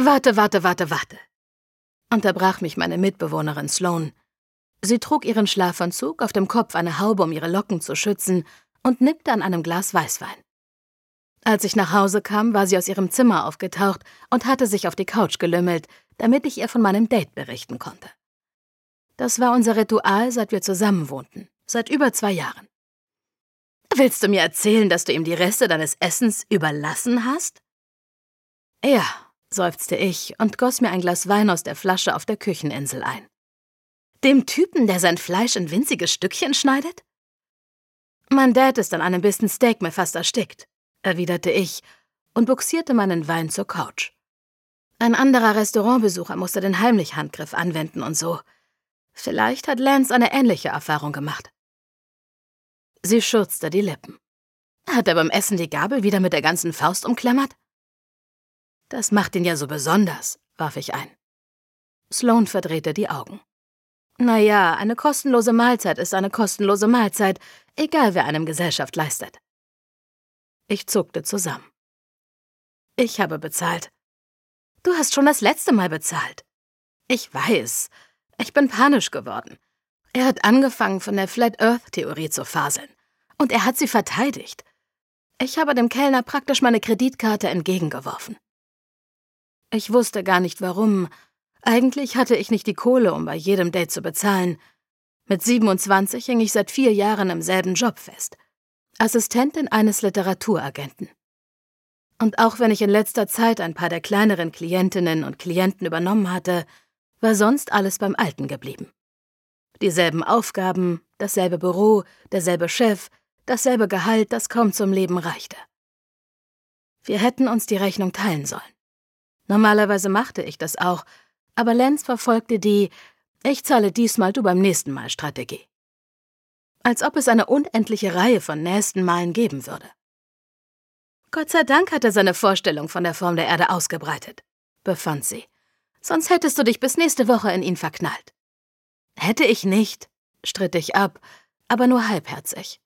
Warte, unterbrach mich meine Mitbewohnerin Sloan. Sie trug ihren Schlafanzug, auf dem Kopf eine Haube, um ihre Locken zu schützen, und nippte an einem Glas Weißwein. Als ich nach Hause kam, war sie aus ihrem Zimmer aufgetaucht und hatte sich auf die Couch gelümmelt, damit ich ihr von meinem Date berichten konnte. Das war unser Ritual, seit wir zusammen wohnten, seit über 2 Jahren. »Willst du mir erzählen, dass du ihm die Reste deines Essens überlassen hast?« »Ja«, seufzte ich und goss mir ein Glas Wein aus der Flasche auf der Kücheninsel ein. »Dem Typen, der sein Fleisch in winzige Stückchen schneidet?« »Mein Dad ist an einem Bissen Steak mir fast erstickt«, erwiderte ich und buxierte meinen Wein zur Couch. Ein anderer Restaurantbesucher musste den Heimlich-Handgriff anwenden und so. Vielleicht hat Lance eine ähnliche Erfahrung gemacht. Sie schürzte die Lippen. Hat er beim Essen die Gabel wieder mit der ganzen Faust umklammert? Das macht ihn ja so besonders, warf ich ein. Sloan verdrehte die Augen. Naja, eine kostenlose Mahlzeit ist eine kostenlose Mahlzeit, egal wer einem Gesellschaft leistet. Ich zuckte zusammen. Ich habe bezahlt. Du hast schon das letzte Mal bezahlt. Ich weiß. Ich bin panisch geworden. Er hat angefangen, von der Flat-Earth-Theorie zu faseln. Und er hat sie verteidigt. Ich habe dem Kellner praktisch meine Kreditkarte entgegengeworfen. Ich wusste gar nicht, warum. Eigentlich hatte ich nicht die Kohle, um bei jedem Date zu bezahlen. Mit 27 hing ich seit 4 Jahren im selben Job fest. Assistentin eines Literaturagenten. Und auch wenn ich in letzter Zeit ein paar der kleineren Klientinnen und Klienten übernommen hatte, war sonst alles beim Alten geblieben. Dieselben Aufgaben, dasselbe Büro, derselbe Chef, dasselbe Gehalt, das kaum zum Leben reichte. Wir hätten uns die Rechnung teilen sollen. Normalerweise machte ich das auch, aber Lance verfolgte die »Ich zahle diesmal, du beim nächsten Mal« Strategie. Als ob es eine unendliche Reihe von nächsten Malen geben würde. Gott sei Dank hat er seine Vorstellung von der Form der Erde ausgebreitet, befand sie. Sonst hättest du dich bis nächste Woche in ihn verknallt. Hätte ich nicht, stritt ich ab, aber nur halbherzig.